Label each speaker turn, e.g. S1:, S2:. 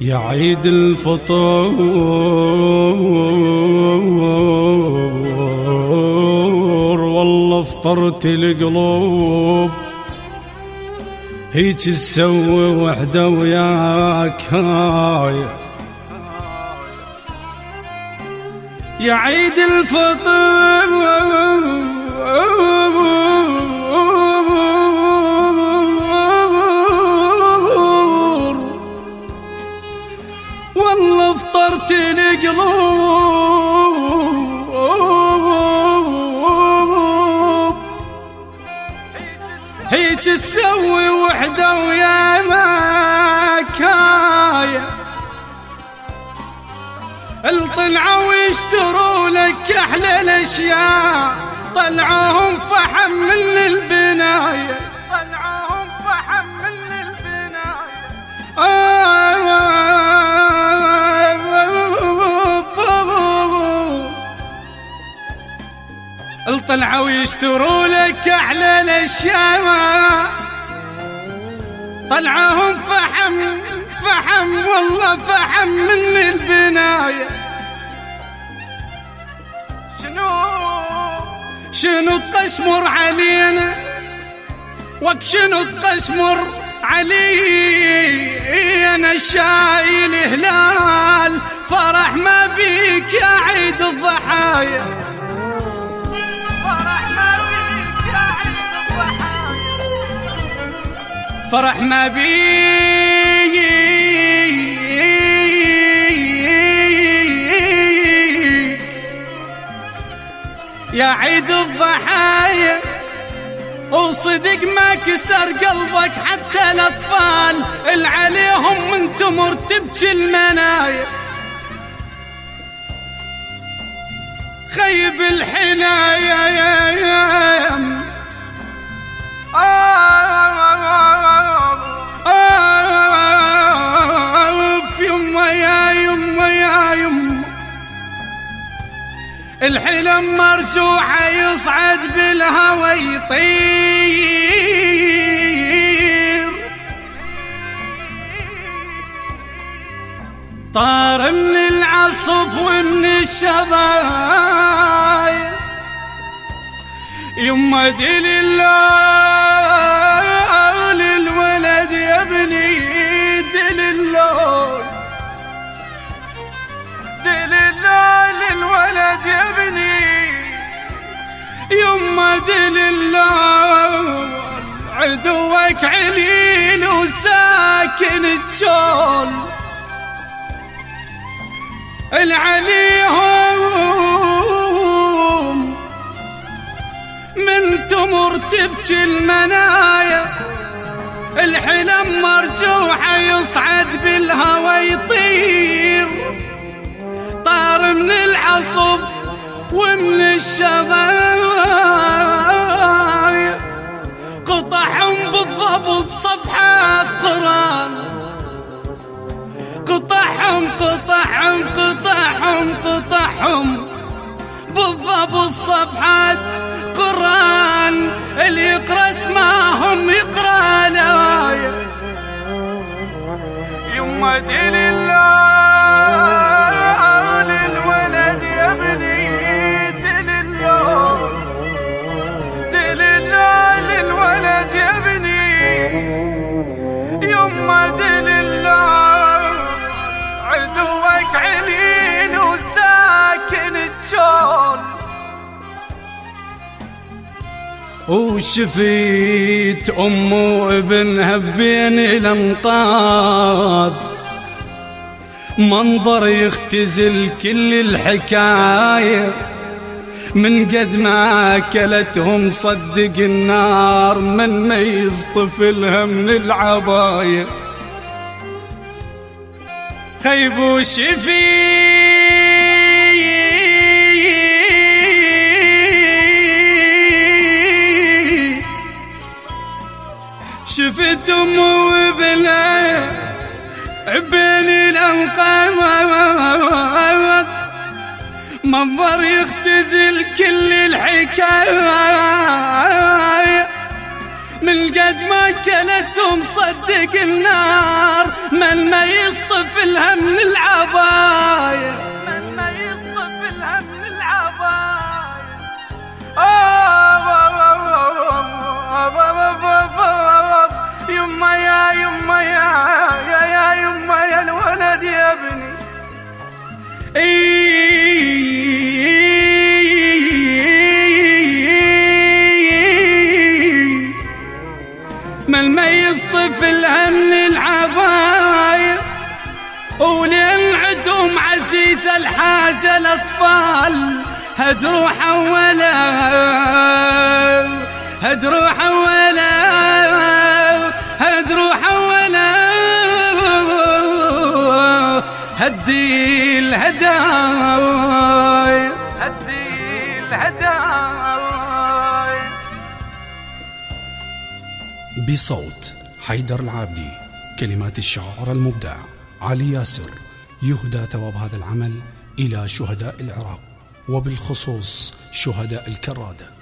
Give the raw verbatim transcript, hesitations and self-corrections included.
S1: يا عيد الفطور والله فطرت القلوب، هيك تسوي وحده وياك هاي. يا عيد الفطر والله فطرت القلوب، هيك تسوي وحده ويا مكايا. الطلعوا ويشتروا لك احلى الاشياء، طلعوهم فحم من البنايه، طلعوهم فحم من البنايه. الطلعوا ويشتروا لك احلى الاشياء، طلعوهم فحم فحم والله فحم من البنايه. شنو شنو تقشمر علينا وك شنو تقشمر علينا، شايل هلال فرح ما بيك يا عيد الضحايا، فرح ما بيك يا عيد الضحايا، فرح ما بيك يا عيد الضحايا. وصدق ما كسر قلبك حتى الأطفال العليهم من تمر تبكي المنايا. خيب الحنايا يا يام في يمه يا يمه يا يمه، الحلم مرجوحة يصعد بالهوى يطير، طار من العصف ومن الشظايا. يما دل الله للولد يا ابني، دل الله دل الله للولد يا ابني. يما دل الله عدوك عليل وساكن الجول، العليهم من تمر تبكي المنايا. الحلم مرجوحة يصعد بالهوى يطير، طار من العصف ومن الشظايا. قطعهم بالضبط صفحات قرآن، قطعهم قطعهم قطعهم قطعهم بالضبط صفحات قرآن. اللي يقرأ اسماهم يقرأ الآية. يما دل الله للولد يا ابني، دل الله دل الله للولد يا ابني. يما دل الله عدوك عليل وساكن الجول، وشفيت أم وابنها بين الأنقاض، منظر يختزل كل الحكاية. من قد ما أكلتهم صدق النار من ما يصطفلها من العباية. خيب وشفيت، شفت أم وابنها بين الأنقاض، منظر يختزل كل الحكاية. من قد ما كلتهم صدق النار، من ما يصطف الهم من العباية، من ما يصطف الهم من العباية. يما يا يما يا يا يا يما يا الولد يا ابني. من ما يصطف الهم العباية، ولين عدهم عزيزة الحاجة الأطفال، هدروح ولا هدروح ولا هدروح ولا هدي الهدايا، هدي الهدايا.
S2: بصوت حيدر العابدي، كلمات الشاعر المبدع علي ياسر. يهدى ثواب هذا العمل إلى شهداء العراق، وبالخصوص شهداء الكرادة.